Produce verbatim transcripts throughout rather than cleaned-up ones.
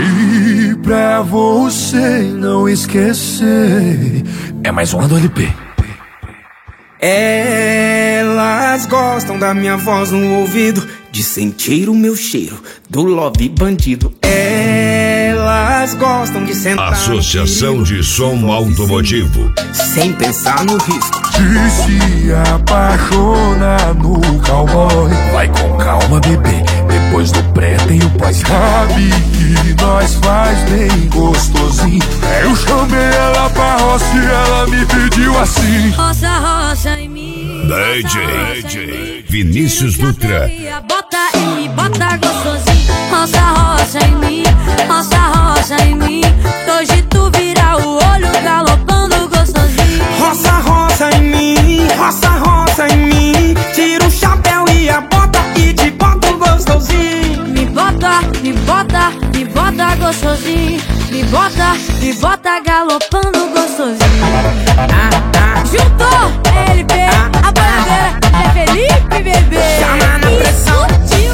E pra você não esquecer, é mais uma do L P. Elas gostam da minha voz no ouvido, de sentir o meu cheiro do love bandido. Elas gostam de sentar Associação de Som Automotivo, sem pensar no risco. De se apaixonar no cowboy. Vai com calma, bebê, depois do pré tem o pós. Sabe que nós faz bem gostosinho. Eu chamei ela pra roça e ela me pediu assim: roça, roça em mim. D J Vinícius Dutra. Bota em mim, bota gostosinho. Roça, roça em mim, roça, roça em mim. Hoje tu vira o olho galopando gostosinho. Roça, roça em mim, roça, roça em mim. Tira o chapéu e a bota e te bota gostosinho. Me bota, me bota, me bota gostosinho. Me bota, me bota galopando gostosinho. Ah, ah. Juntou L P, Ah, a bandeira é Felipe, bebê. Chama na pressão. Explodiu.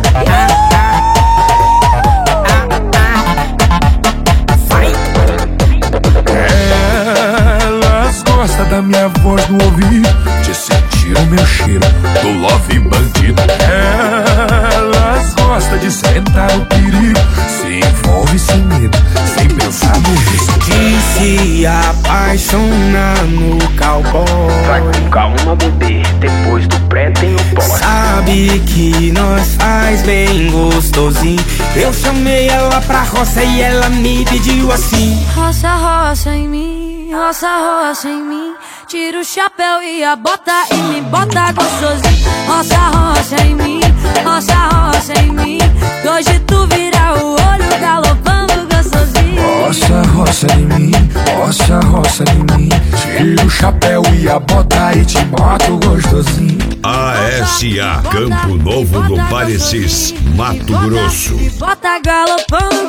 Elas gostam da minha voz no ouvido, de sentir o meu cheiro do love bandido. Elas gostam de sentar o perigo, se envolve sem medo, sem pensar no risco. De se apaixonar no cowboy. Vai com calma, bebê, depois do pré tem o pós. Sabe que nós faz bem gostosinho. Eu chamei ela pra roça e ela me pediu assim: Roça, roça em mim, roça, roça em mim. Tira o chapéu e a bota e me bota gostosinho. Roça, roça em mim, roça, roça em mim. Hoje tu vira o olho galopando gostosinho. Roça, roça em mim, roça, roça em mim. Tira o chapéu e a bota e te boto gostosinho. A S A Campo Novo do Parecis, Mato Grosso. Me bota galopando